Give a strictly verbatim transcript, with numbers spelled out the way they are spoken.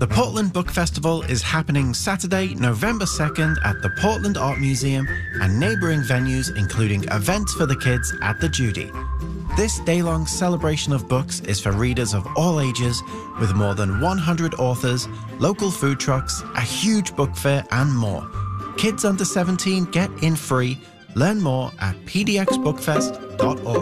The Portland Book Festival is happening Saturday, November second at the Portland Art Museum and neighbouring venues, including events for the kids at the Judy. This day-long celebration of books is for readers of all ages, with more than one hundred authors, local food trucks, a huge book fair and more. Kids under seventeen get in free. Learn more at p d x book fest dot org.